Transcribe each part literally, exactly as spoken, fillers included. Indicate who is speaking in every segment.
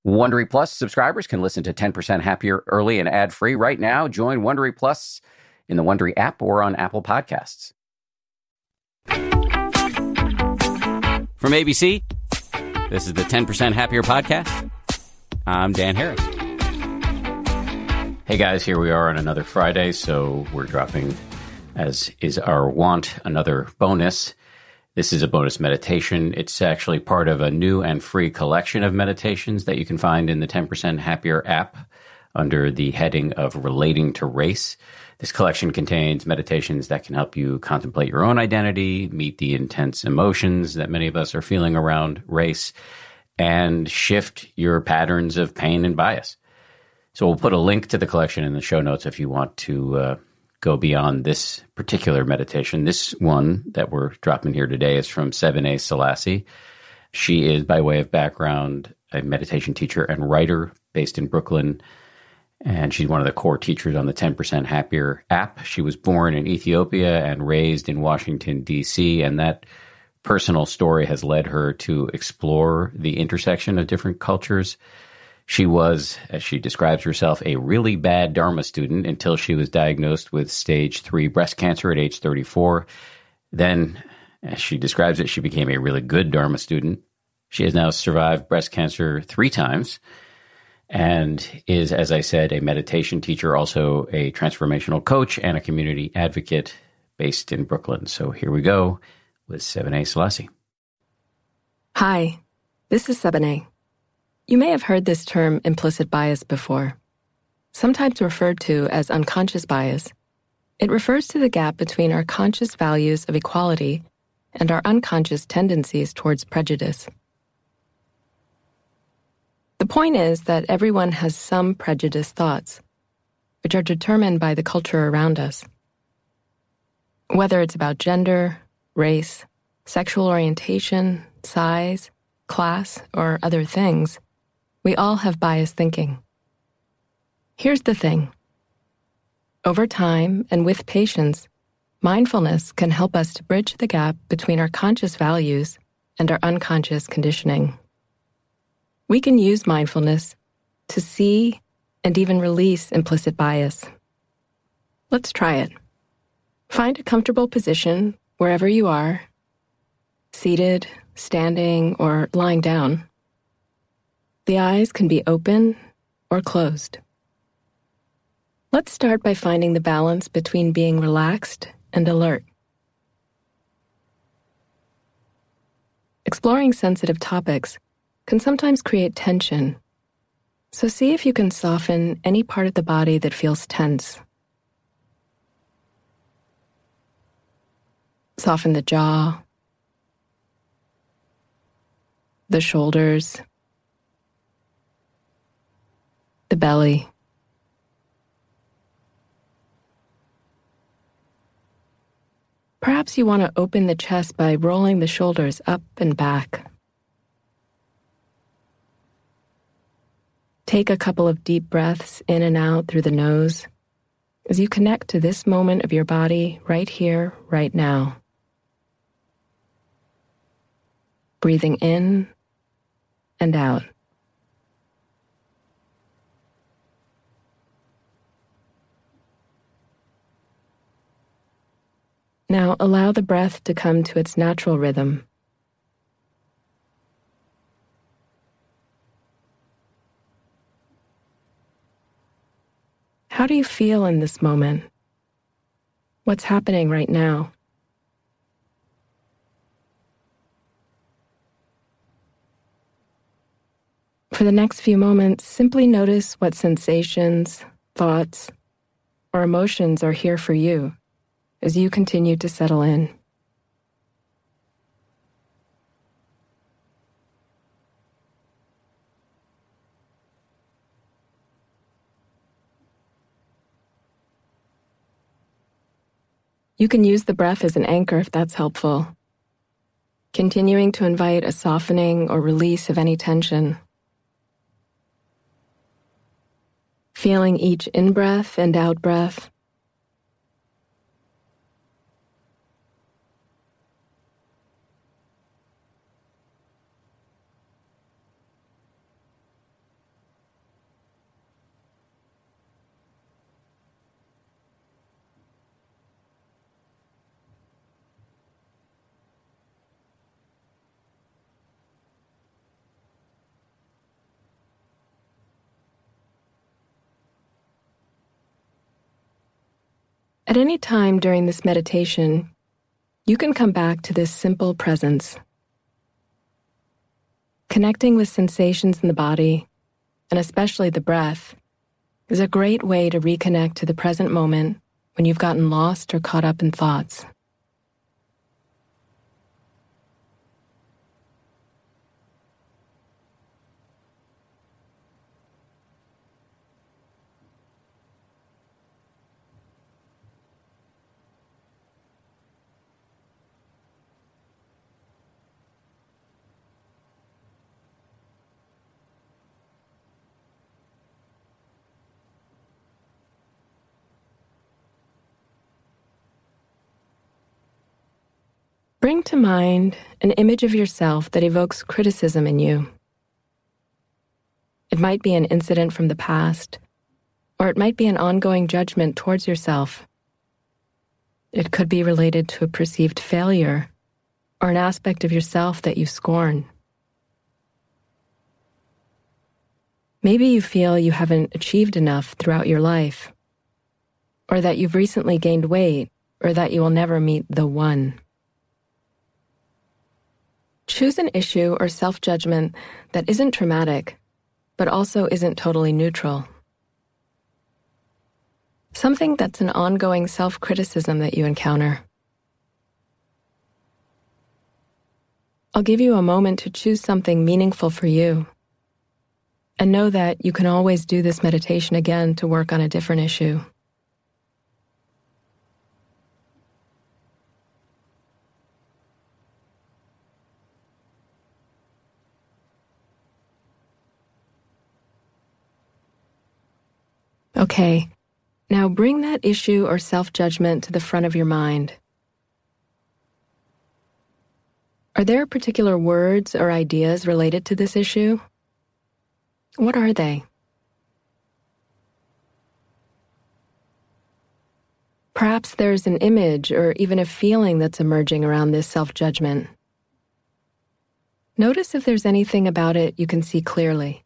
Speaker 1: Wondery Plus subscribers can listen to ten percent Happier early and ad-free right now. Join Wondery Plus in the Wondery app or on Apple Podcasts. From A B C, this is the ten percent Happier podcast. I'm Dan Harris. Hey guys, here we are on another Friday, so we're dropping, as is our wont, another bonus. This is a bonus meditation. It's actually part of a new and free collection of meditations that you can find in the ten percent Happier app under the heading of Relating to Race. This collection contains meditations that can help you contemplate your own identity, meet the intense emotions that many of us are feeling around race, and shift your patterns of pain and bias. So we'll put a link to the collection in the show notes if you want to uh, go beyond this particular meditation. This one that we're dropping here today is from Sebene Selassie. She is, by way of background, a meditation teacher and writer based in Brooklyn, and she's one of the core teachers on the ten percent Happier app. She was born in Ethiopia and raised in Washington, D C, and that personal story has led her to explore the intersection of different cultures. She was, as she describes herself, a really bad Dharma student until she was diagnosed with stage three breast cancer at age thirty-four. Then, as she describes it, she became a really good Dharma student. She has now survived breast cancer three times and is, as I said, a meditation teacher, also a transformational coach and a community advocate based in Brooklyn. So here we go with Sebene Selassie.
Speaker 2: Hi, this is Sebene. You may have heard this term implicit bias before. Sometimes referred to as unconscious bias, it refers to the gap between our conscious values of equality and our unconscious tendencies towards prejudice. The point is that everyone has some prejudiced thoughts, which are determined by the culture around us. Whether it's about gender, race, sexual orientation, size, class, or other things, we all have biased thinking. Here's the thing. Over time and with patience, mindfulness can help us to bridge the gap between our conscious values and our unconscious conditioning. We can use mindfulness to see and even release implicit bias. Let's try it. Find a comfortable position wherever you are, seated, standing, or lying down. The eyes can be open or closed. Let's start by finding the balance between being relaxed and alert. Exploring sensitive topics can sometimes create tension, so see if you can soften any part of the body that feels tense. Soften the jaw, the shoulders, the belly. Perhaps you want to open the chest by rolling the shoulders up and back. Take a couple of deep breaths in and out through the nose as you connect to this moment of your body right here, right now. Breathing in and out. Now allow the breath to come to its natural rhythm. How do you feel in this moment? What's happening right now? For the next few moments, simply notice what sensations, thoughts, or emotions are here for you as you continue to settle in. You can use the breath as an anchor if that's helpful, continuing to invite a softening or release of any tension. Feeling each in-breath and out-breath. At any time during this meditation, you can come back to this simple presence. Connecting with sensations in the body, and especially the breath, is a great way to reconnect to the present moment when you've gotten lost or caught up in thoughts. Bring to mind an image of yourself that evokes criticism in you. It might be an incident from the past, or it might be an ongoing judgment towards yourself. It could be related to a perceived failure, or an aspect of yourself that you scorn. Maybe you feel you haven't achieved enough throughout your life, or that you've recently gained weight, or that you will never meet the one. Choose an issue or self-judgment that isn't traumatic, but also isn't totally neutral. Something that's an ongoing self-criticism that you encounter. I'll give you a moment to choose something meaningful for you. And know that you can always do this meditation again to work on a different issue. Okay, now bring that issue or self-judgment to the front of your mind. Are there particular words or ideas related to this issue? What are they? Perhaps there's an image or even a feeling that's emerging around this self-judgment. Notice if there's anything about it you can see clearly.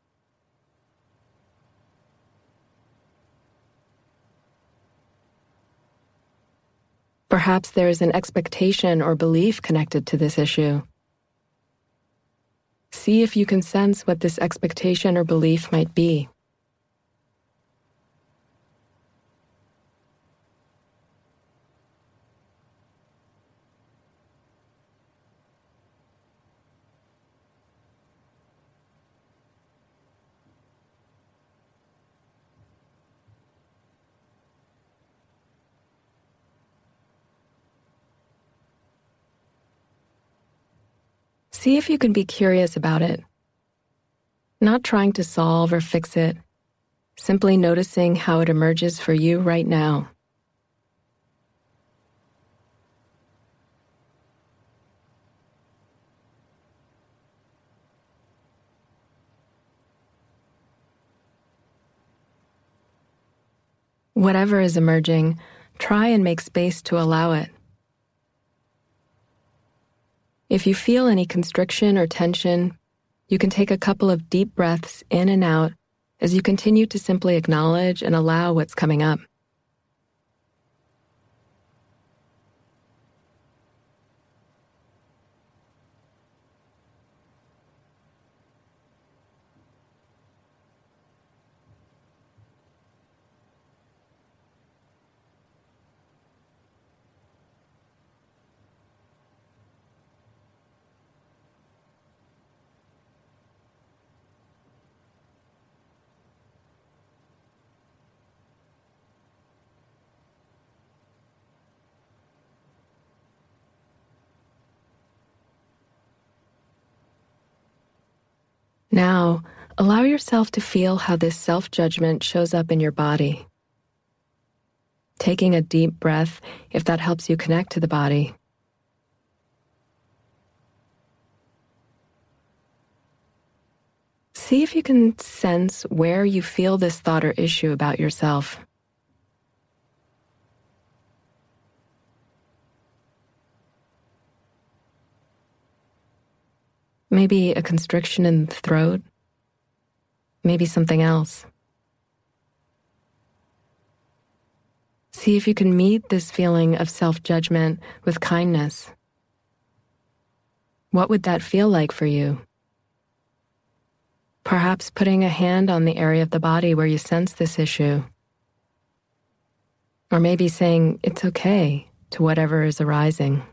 Speaker 2: Perhaps there is an expectation or belief connected to this issue. See if you can sense what this expectation or belief might be. See if you can be curious about it. Not trying to solve or fix it, simply noticing how it emerges for you right now. Whatever is emerging, try and make space to allow it. If you feel any constriction or tension, you can take a couple of deep breaths in and out as you continue to simply acknowledge and allow what's coming up. Now, allow yourself to feel how this self-judgment shows up in your body. Taking a deep breath if that helps you connect to the body. See if you can sense where you feel this thought or issue about yourself. Maybe a constriction in the throat. Maybe something else. See if you can meet this feeling of self-judgment with kindness. What would that feel like for you? Perhaps putting a hand on the area of the body where you sense this issue. Or maybe saying, it's okay, to whatever is arising.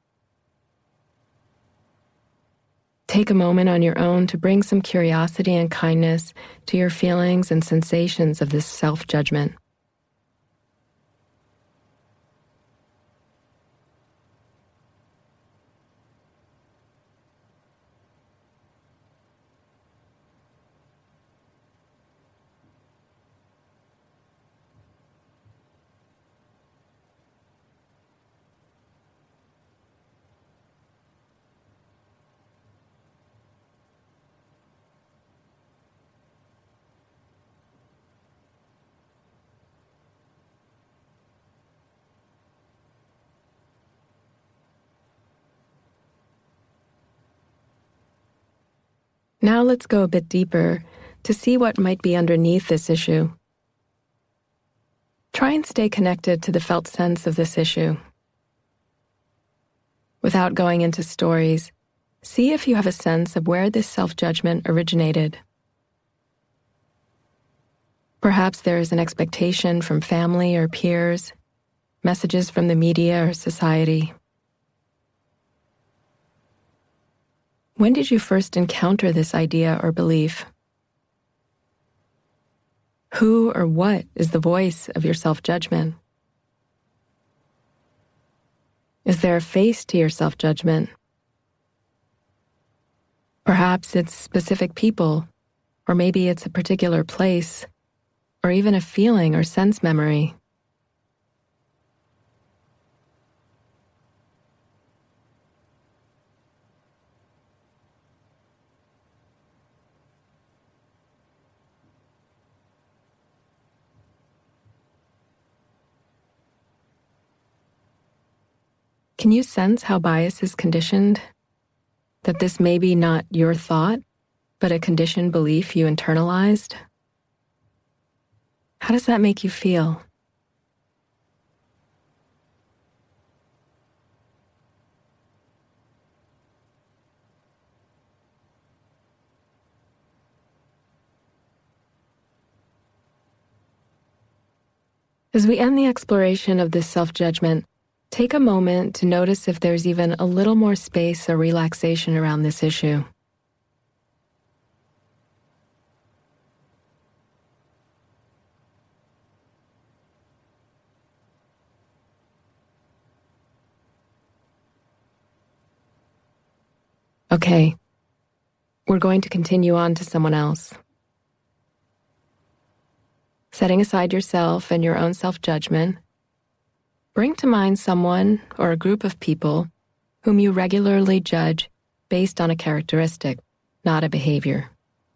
Speaker 2: Take a moment on your own to bring some curiosity and kindness to your feelings and sensations of this self-judgment. Now let's go a bit deeper to see what might be underneath this issue. Try and stay connected to the felt sense of this issue. Without going into stories, see if you have a sense of where this self-judgment originated. Perhaps there is an expectation from family or peers, messages from the media or society. When did you first encounter this idea or belief? Who or what is the voice of your self-judgment? Is there a face to your self-judgment? Perhaps it's specific people, or maybe it's a particular place, or even a feeling or sense memory. Can you sense how bias is conditioned? That this may be not your thought, but a conditioned belief you internalized? How does that make you feel? As we end the exploration of this self-judgment, take a moment to notice if there's even a little more space or relaxation around this issue. Okay, we're going to continue on to someone else. Setting aside yourself and your own self-judgment, bring to mind someone or a group of people whom you regularly judge based on a characteristic, not a behavior.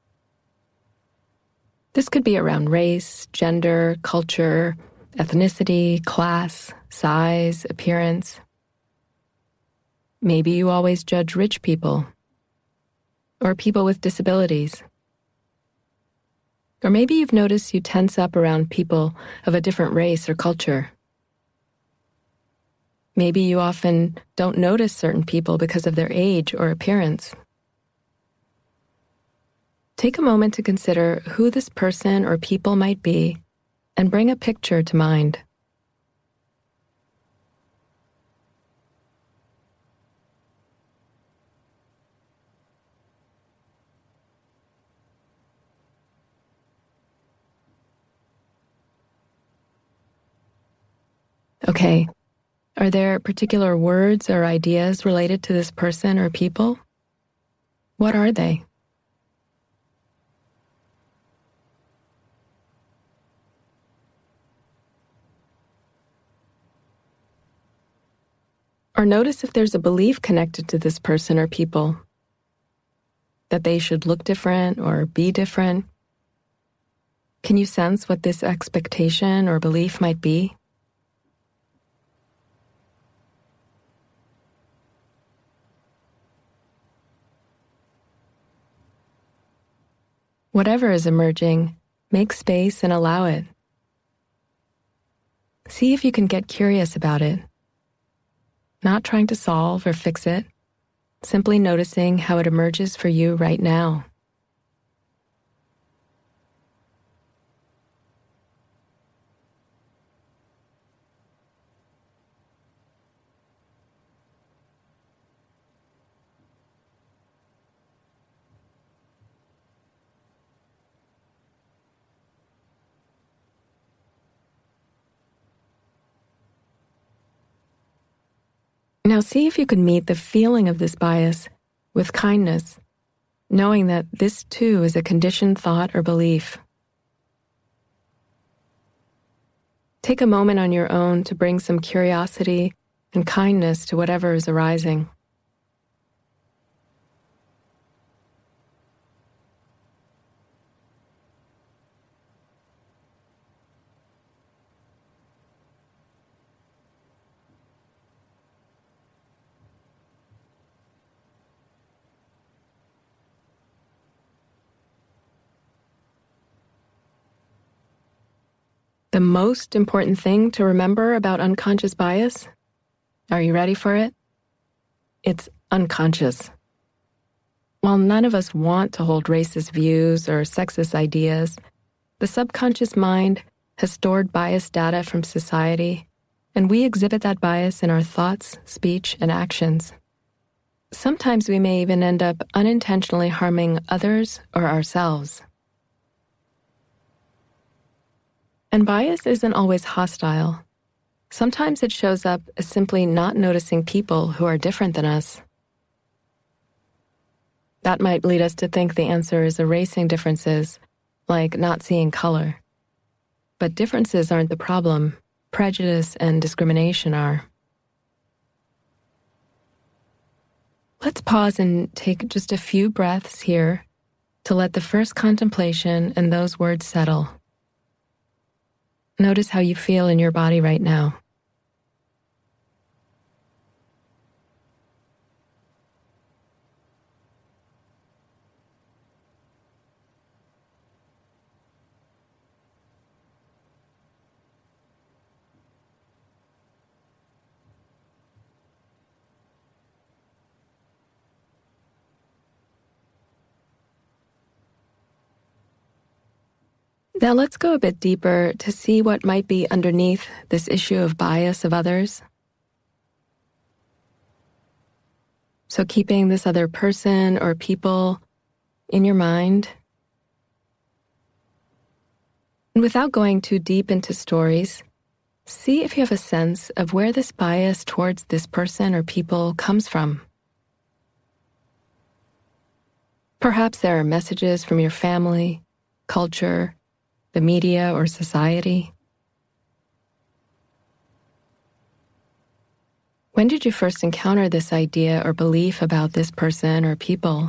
Speaker 2: This could be around race, gender, culture, ethnicity, class, size, appearance. Maybe you always judge rich people, or people with disabilities. Or maybe you've noticed you tense up around people of a different race or culture. Maybe you often don't notice certain people because of their age or appearance. Take a moment to consider who this person or people might be and bring a picture to mind. Okay. Are there particular words or ideas related to this person or people? What are they? Or notice if there's a belief connected to this person or people, that they should look different or be different. Can you sense what this expectation or belief might be? Whatever is emerging, make space and allow it. See if you can get curious about it, not trying to solve or fix it, simply noticing how it emerges for you right now. Now see if you can meet the feeling of this bias with kindness, knowing that this too is a conditioned thought or belief. Take a moment on your own to bring some curiosity and kindness to whatever is arising. The most important thing to remember about unconscious bias? Are you ready for it? It's unconscious. While none of us want to hold racist views or sexist ideas, the subconscious mind has stored bias data from society, and we exhibit that bias in our thoughts, speech, and actions. Sometimes we may even end up unintentionally harming others or ourselves. And bias isn't always hostile. Sometimes it shows up as simply not noticing people who are different than us. That might lead us to think the answer is erasing differences, like not seeing color. But differences aren't the problem. Prejudice and discrimination are. Let's pause and take just a few breaths here to let the first contemplation and those words settle. Notice how you feel in your body right now. Now let's go a bit deeper to see what might be underneath this issue of bias of others. So keeping this other person or people in your mind, and without going too deep into stories, see if you have a sense of where this bias towards this person or people comes from. Perhaps there are messages from your family, culture, the media, or society. When did you first encounter this idea or belief about this person or people?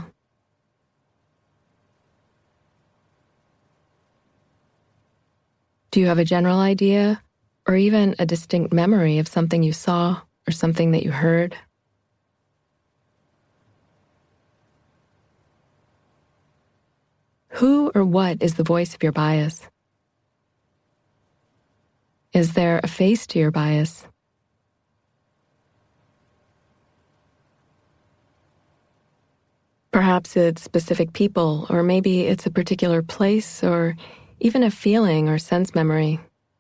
Speaker 2: Do you have a general idea or even a distinct memory of something you saw or something that you heard? Who or what is the voice of your bias? Is there a face to your bias? Perhaps it's specific people, or maybe it's a particular place, or even a feeling or sense memory.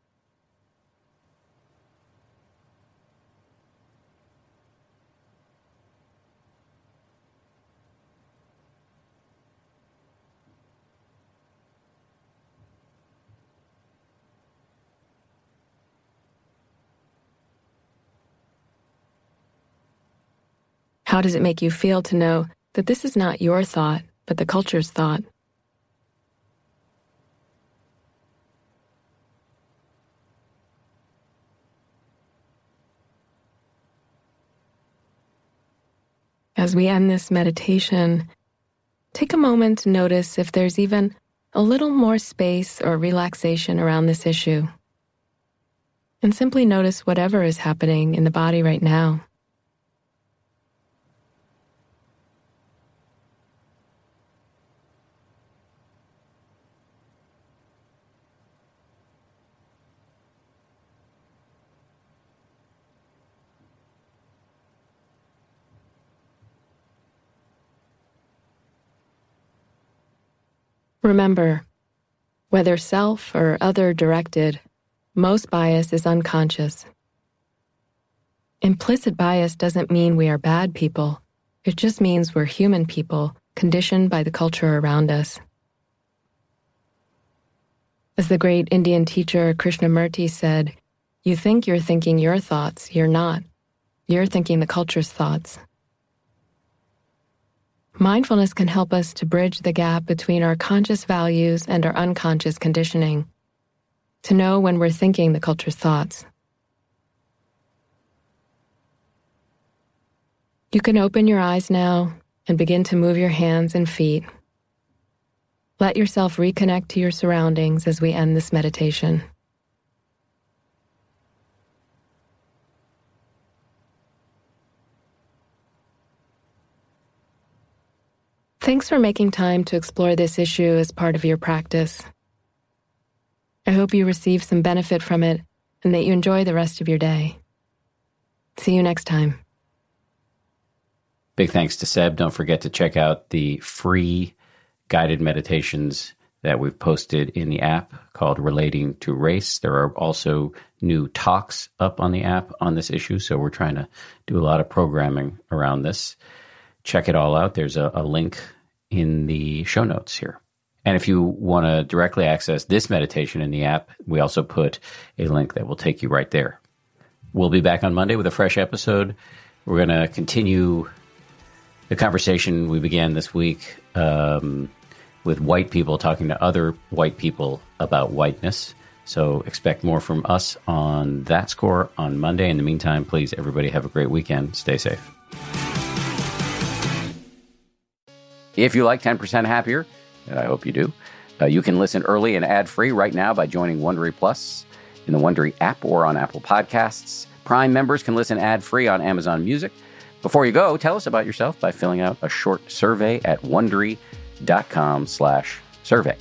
Speaker 2: How does it make you feel to know that this is not your thought, but the culture's thought? As we end this meditation, take a moment to notice if there's even a little more space or relaxation around this issue. And simply notice whatever is happening in the body right now. Remember, whether self or other-directed, most bias is unconscious. Implicit bias doesn't mean we are bad people. It just means we're human people, conditioned by the culture around us. As the great Indian teacher Krishnamurti said, you think you're thinking your thoughts, you're not. You're thinking the culture's thoughts. Mindfulness can help us to bridge the gap between our conscious values and our unconscious conditioning, to know when we're thinking the culture's thoughts. You can open your eyes now and begin to move your hands and feet. Let yourself reconnect to your surroundings as we end this meditation. Thanks for making time to explore this issue as part of your practice. I hope you receive some benefit from it and that you enjoy the rest of your day. See you next time.
Speaker 1: Big thanks to Seb. Don't forget to check out the free guided meditations that we've posted in the app called Relating to Race. There are also new talks up on the app on this issue, so we're trying to do a lot of programming around this. Check it all out. There's a, a link in the show notes here. And if you want to directly access this meditation in the app, we also put a link that will take you right there. We'll be back on Monday with a fresh episode. We're going to continue the conversation we began this week um, with white people talking to other white people about whiteness. So expect more from us on that score on Monday. In the meantime, please, everybody have a great weekend. Stay safe. If you like ten percent Happier, and I hope you do, uh, you can listen early and ad-free right now by joining Wondery Plus in the Wondery app or on Apple Podcasts. Prime members can listen ad-free on Amazon Music. Before you go, tell us about yourself by filling out a short survey at Wondery.com slash survey.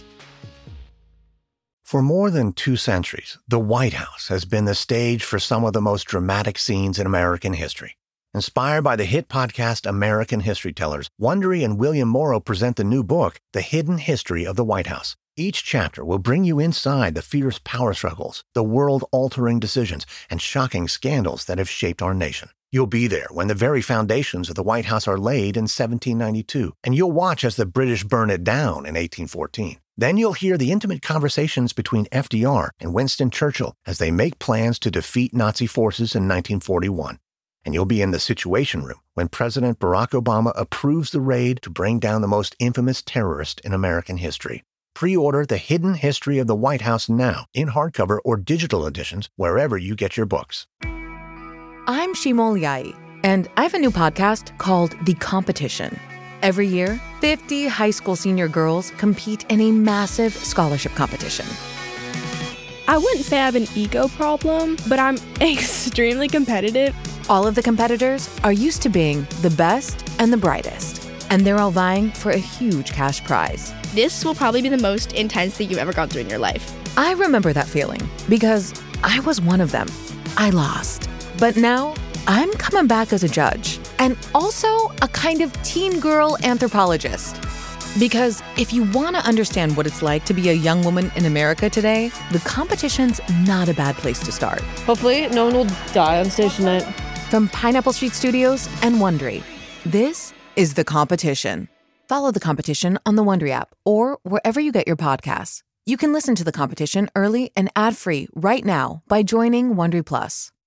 Speaker 3: For more than two centuries, the White House has been the stage for some of the most dramatic scenes in American history. Inspired by the hit podcast American History Tellers, Wondery and William Morrow present the new book, The Hidden History of the White House. Each chapter will bring you inside the fierce power struggles, the world-altering decisions, and shocking scandals that have shaped our nation. You'll be there when the very foundations of the White House are laid in seventeen ninety-two, and you'll watch as the British burn it down in eighteen fourteen. Then you'll hear the intimate conversations between F D R and Winston Churchill as they make plans to defeat Nazi forces in nineteen forty-one. And you'll be in the Situation Room when President Barack Obama approves the raid to bring down the most infamous terrorist in American history. Pre-order The Hidden History of the White House now in hardcover or digital editions wherever you get your books.
Speaker 4: I'm Shimol Yai, and I have a new podcast called The Competition. Every year, fifty high school senior girls compete in a massive scholarship competition.
Speaker 5: I wouldn't say I have an ego problem, but I'm extremely competitive.
Speaker 4: All of the competitors are used to being the best and the brightest, and they're all vying for a huge cash prize.
Speaker 5: This will probably be the most intense thing you've ever gone through in your life.
Speaker 4: I remember that feeling because I was one of them. I lost. But now I'm coming back as a judge and also a kind of teen girl anthropologist. Because if you want to understand what it's like to be a young woman in America today, the competition's not a bad place to start.
Speaker 6: Hopefully, no one will die on stage tonight.
Speaker 4: From Pineapple Street Studios and Wondery, this is The Competition. Follow The Competition on the Wondery app or wherever you get your podcasts. You can listen to The Competition early and ad-free right now by joining Wondery Plus.